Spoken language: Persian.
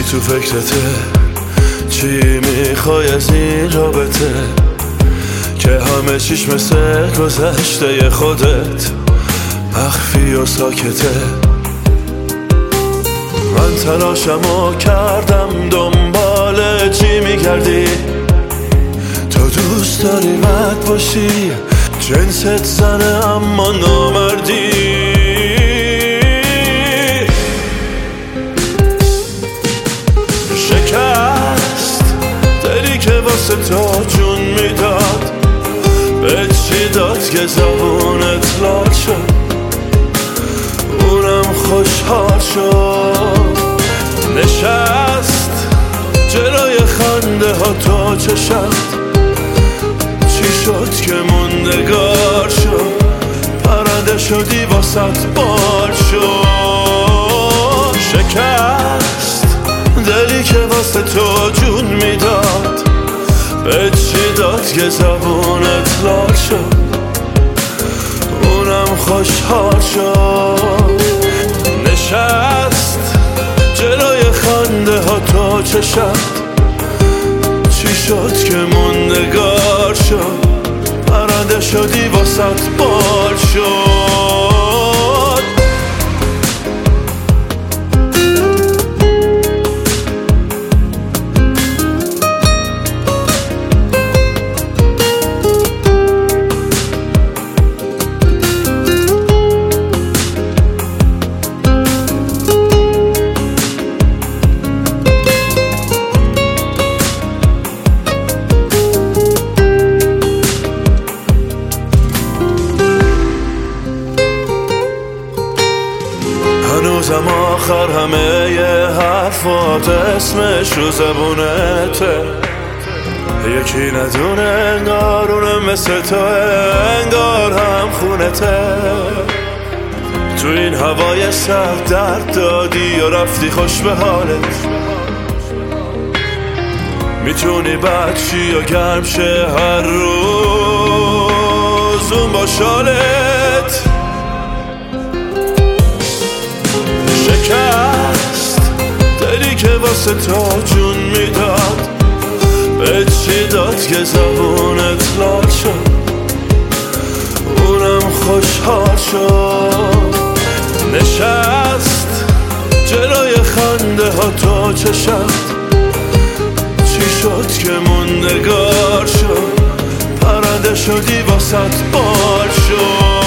تو فکرته چی میخوای از این رابطه که همه چیش مثل گذشته خودت مخفی و ساکته. من تلاشمو کردم دنبال چی میگردی، تو دوست داری مرد باشی، جنست زنه اما نامردی. شکست دلی که واسه تو جون میداد، به چی داد که زبونت لال شد، اونم خوشحال شد. نشست جلوی خنده ها تو چشم، چی شد که موندگار شد، پرنده شدی واسط بال شد. شکست دلی که واسه تو جون میداد، به چی داد که زبونت لال شد، اونم خوشحال شد. نشست جلوی خنده ها تو چشم، چی شد که موندگار شد، پرنده شدی واسط بال شد. هنوزم آخر همه یه حرفات اسمش رو زبونته، یکی ندونه انگار اونم مثل تو، انگار هم خونته. تو این هوای سرد درد دادی و رفتی خوش به حالت، میتونی بعد چی و گرم شه هر روز اون با شالت. شکست دلی که واسه تو جون میداد، به چی داد که زبونت لال شد، اونم خوشحال شد. نشست جلوی خنده ها تو چشم، چی شد که موندگار شد، پرنده شدی واسط بال شد.